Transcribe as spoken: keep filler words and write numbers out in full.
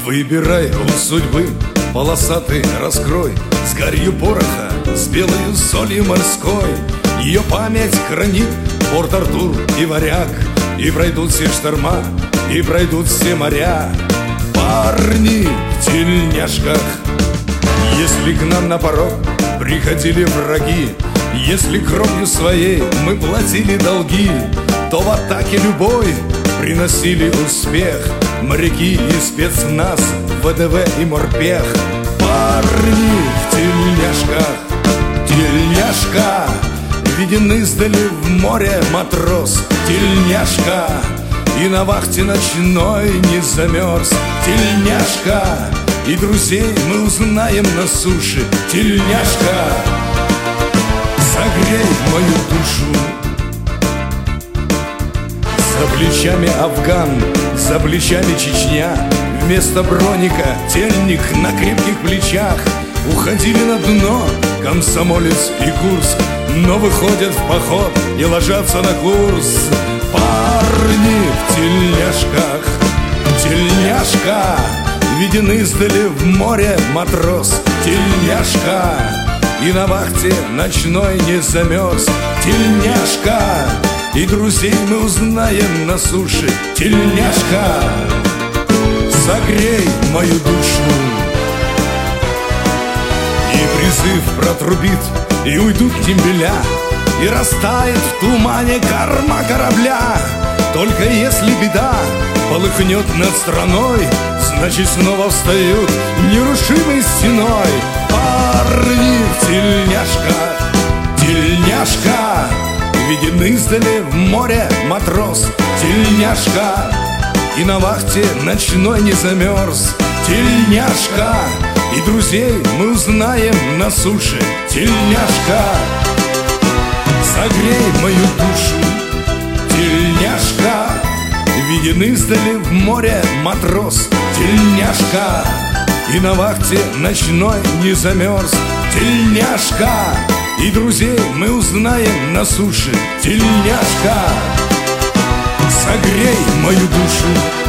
Выбирай у судьбы полосатый раскрой, с гарью пороха, с белою солью морской. Ее память хранит Порт-Артур и Варяг. И пройдут все шторма, и пройдут все моря. Парни в тельняшках. Если к нам на порог приходили враги, если кровью своей мы платили долги, то в атаке любой приносили успех моряки и спецназ, ВДВ и морпех. Парни в тельняшках. Тельняшка. Виден издали в море матрос. Тельняшка. И на вахте ночной не замерз. Тельняшка. И друзей мы узнаем на суше. Тельняшка. Согрей мою душу. За плечами Афган, за плечами Чечня. Вместо броника тельник на крепких плечах. Уходили на дно Комсомолец и Курск, но выходят в поход и ложатся на курс. Парни в тельняшках. Тельняшка. Виден издали в море матрос. Тельняшка. И на вахте ночной не замерз. Тельняшка. И друзей мы узнаем на суше. Тельняшка. Согрей мою душу. И призыв протрубит, и уйдут дембеля, и растает в тумане корма корабля. Только если беда полыхнет над страной, значит снова встают нерушимой стеной. Парни в тельняшках. Тельняшка. Виден издали в море матрос. Тельняшка. И на вахте ночной не замерз. Тельняшка. И друзей мы узнаем на суше. Тельняшка. Согрей мою душу. Тельняшка. Виден издали в море матрос. Тельняшка. И на вахте ночной не замерз. Тельняшка. И друзей мы узнаем на суше. Тельняшка. Согрей мою душу.